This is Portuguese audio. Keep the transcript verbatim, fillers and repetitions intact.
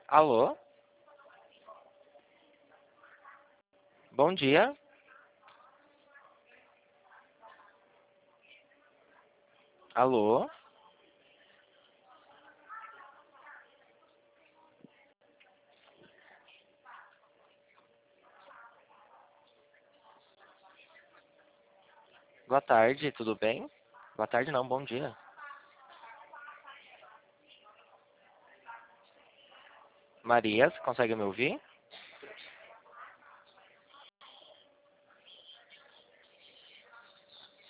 Alô? Bom dia. Alô? Boa tarde, tudo bem? Boa tarde não, bom dia. Maria, você consegue me ouvir?